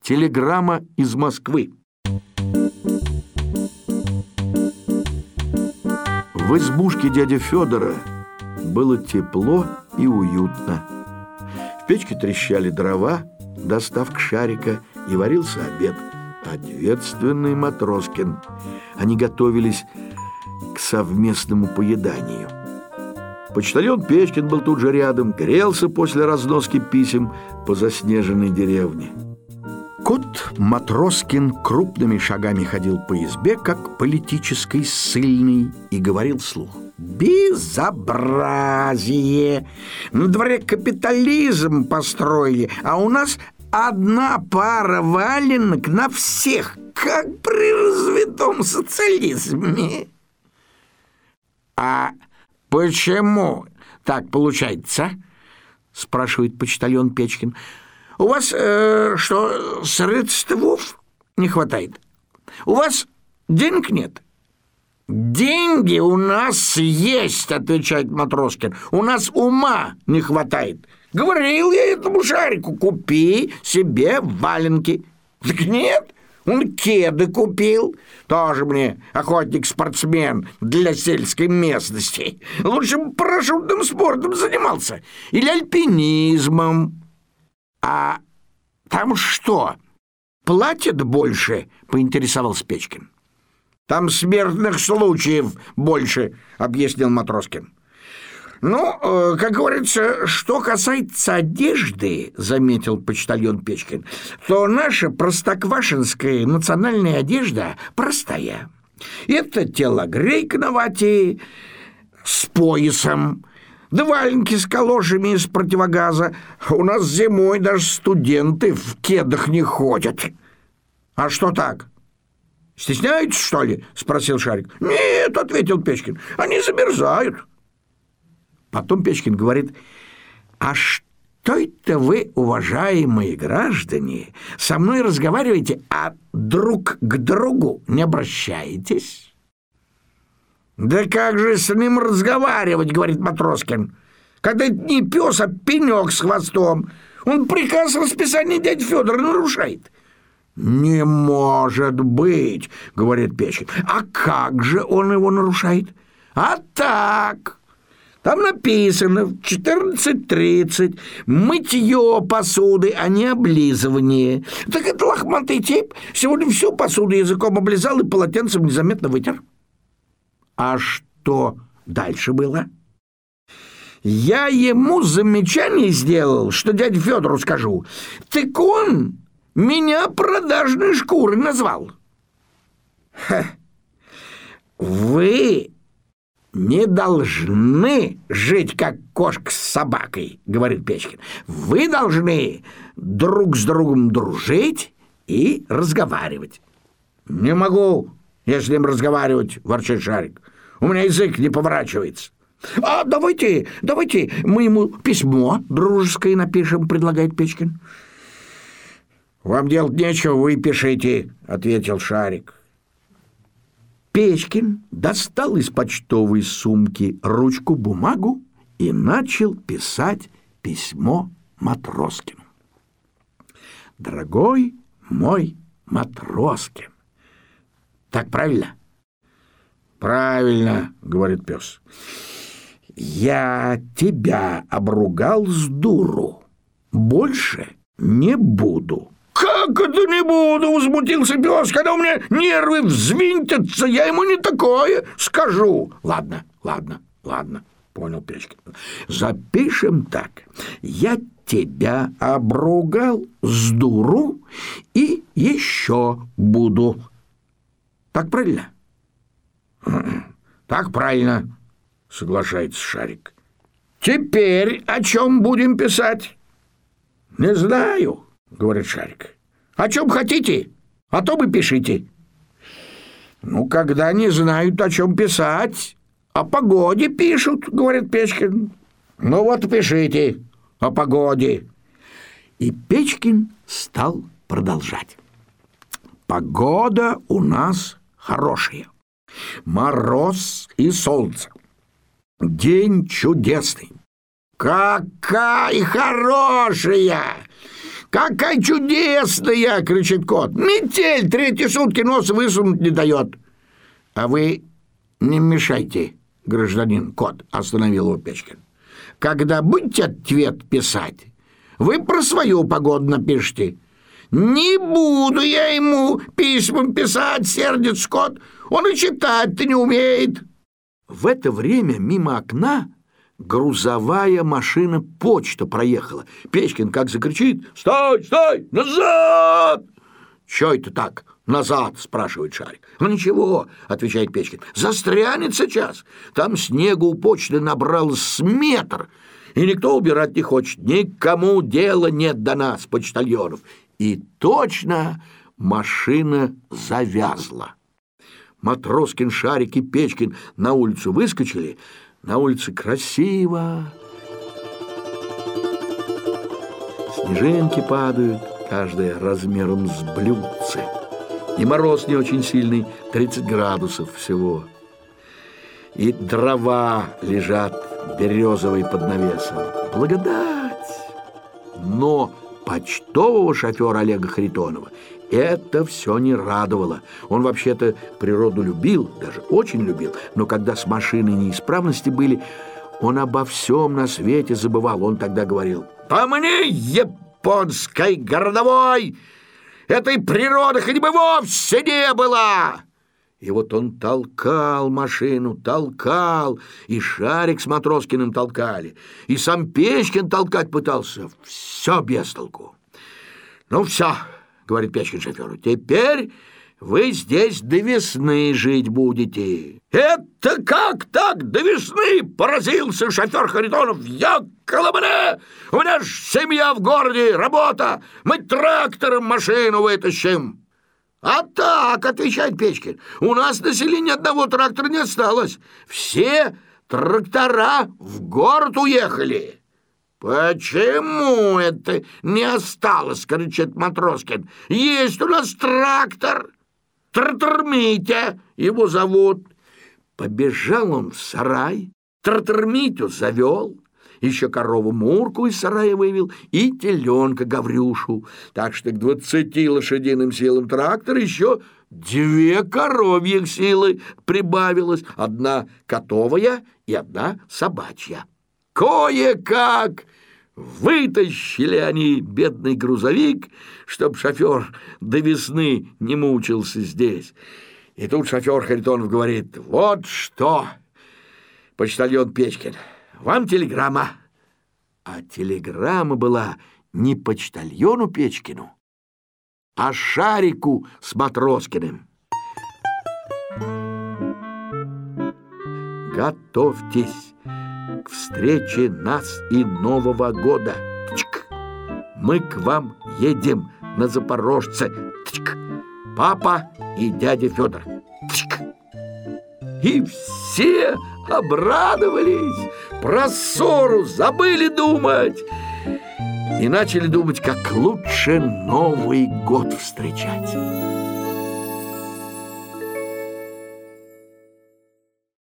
Телеграмма из Москвы. В избушке дяди Федора было тепло и уютно. В печке трещали дрова, доставка Шарика, и варился обед. Ответственный Матроскин. Они готовились к совместному поеданию. Почтальон Печкин был тут же рядом, грелся после разноски писем по заснеженной деревне. Кот Матроскин крупными шагами ходил по избе, как политический ссыльный, и говорил вслух: «Безобразие! На дворе капитализм построили, а у нас одна пара валенок на всех, как при развитом социализме». «А почему так получается?» — спрашивает почтальон Печкин. «У вас что, средств не хватает? У вас денег нет?» «Деньги у нас есть», — отвечает Матроскин. «У нас ума не хватает. Говорил я этому Шарику: купи себе валенки». Так нет, он кеды купил. Тоже мне охотник-спортсмен для сельской местности. Лучше бы парашютным спортом занимался или альпинизмом. «А там что, платят больше?» — поинтересовался Печкин. «Там смертных случаев больше», — объяснил Матроскин. «Ну, как говорится, что касается одежды, — заметил почтальон Печкин, — то наша простоквашинская национальная одежда простая. Это телогрейка на вате с поясом, да валенки с калошами из противогаза. У нас зимой даже студенты в кедах не ходят». «А что так? Стесняются, что ли?» — спросил Шарик. «Нет, — ответил Печкин, — они замерзают». Потом Печкин говорит: «А что это вы, уважаемые граждане, со мной разговариваете, а друг к другу не обращаетесь?» «Да как же с ним разговаривать, — говорит Матроскин, — когда это не пес, а пенек с хвостом. Он приказ расписания дяди Федора нарушает». «Не может быть, — говорит Печкин. — А как же он его нарушает?» «А так. Там написано в 14:30 мытье посуды, а не облизывание. Так это лохматый тип сегодня всю посуду языком облизал и полотенцем незаметно вытер». «А что дальше было?» «Я ему замечание сделал, что дяде Федору скажу. Так он меня продажной шкурой назвал». «Вы не должны жить, как кошка с собакой, — говорит Печкин. Вы должны друг с другом дружить и разговаривать». «Не могу я с ним разговаривать, — ворчит Шарик. — У меня язык не поворачивается». «А давайте мы ему письмо дружеское напишем, — предлагает Печкин. «Вам делать нечего, вы пишите, — ответил Шарик». Печкин достал из почтовой сумки ручку-бумагу и начал писать письмо Матроскину. «Дорогой мой Матроскин». Так правильно? «Правильно, — говорит пес. — Я тебя обругал с дуру. Больше не буду». «Как это не буду? — возмутился пес. — Когда у меня нервы взвинтятся, я ему не такое скажу». «Ладно, — понял Печкин. — Запишем так: я тебя обругал с дуру и еще буду. Так правильно?» «Так правильно, — соглашается Шарик. — Теперь о чем будем писать?» «Не знаю, — говорит Шарик. — О чем хотите, о том и пишите». «Ну, когда не знают, о чем писать, о погоде пишут, — говорит Печкин. — Ну вот пишите о погоде». И Печкин стал продолжать. «Погода у нас хорошая. Мороз и солнце. День чудесный». «Какая хорошая! «Какая чудесная!» — кричит кот. «Метель 3 сутки нос высунуть не дает!» «А вы не мешайте, гражданин кот», — остановил его Печкин. «Когда будете ответ писать, вы про свою погоду напишите». «Не буду я ему письмам писать», — сердится кот. «Он и читать-то не умеет». В это время мимо окна грузовая машина почта проехала. Печкин как закричит: «Стой, стой, назад!» «Чё это так, назад?» — спрашивает Шарик. «Ну ничего», — отвечает Печкин, — «застрянет сейчас. Там снегу у почты набралось с метр, и никто убирать не хочет. Никому дела нет до нас, почтальонов». И точно машина завязла. Матроскин, Шарик и Печкин на улицу выскочили. На улице красиво. Снежинки падают, каждая размером с блюдце. И мороз не очень сильный, 30 градусов всего. И дрова лежат березовые под навесом. Благодать! Но почтового шофера Олега Харитонова это все не радовало. Он вообще-то природу любил, даже очень любил, но когда с машиной неисправности были, он обо всем на свете забывал. Он тогда говорил: «По мне, японской городовой, этой природы хоть бы вовсе не было!» И вот он толкал машину, толкал, и Шарик с Матроскиным толкали, и сам Печкин толкать пытался. Все без толку. «Ну все, — говорит Печкин шоферу, — теперь вы здесь до весны жить будете». «Это как так до весны?» — поразился шофер Харитонов. «Я колобане! У меня ж семья в городе, работа! Мы трактором машину вытащим!» «А так, — отвечает Печкин, — у нас на селе ни одного трактора не осталось. Все трактора в город уехали». «Почему это не осталось?» — кричит Матроскин. «Есть у нас трактор. Трактор-Митя его зовут». Побежал он в сарай, трактор-Митю завел, еще корову Мурку из сарая вывел и теленка Гаврюшу. Так что к 20 лошадиным силам трактора еще 2 коровьих силы прибавилось. 1 котовая и 1 собачья. Кое-как вытащили они бедный грузовик, чтоб шофер до весны не мучился здесь. И тут шофер Харитонов говорит: «Вот что, почтальон Печкин, вам телеграмма». А телеграмма была не почтальону Печкину, а Шарику с Матроскиным. «Готовьтесь к встрече нас и Нового года. Тчк. Мы к вам едем на Запорожце. Тчк. Папа и дядя Федор. Тчк». И все обрадовались, про ссору забыли думать и начали думать, как лучше Новый год встречать.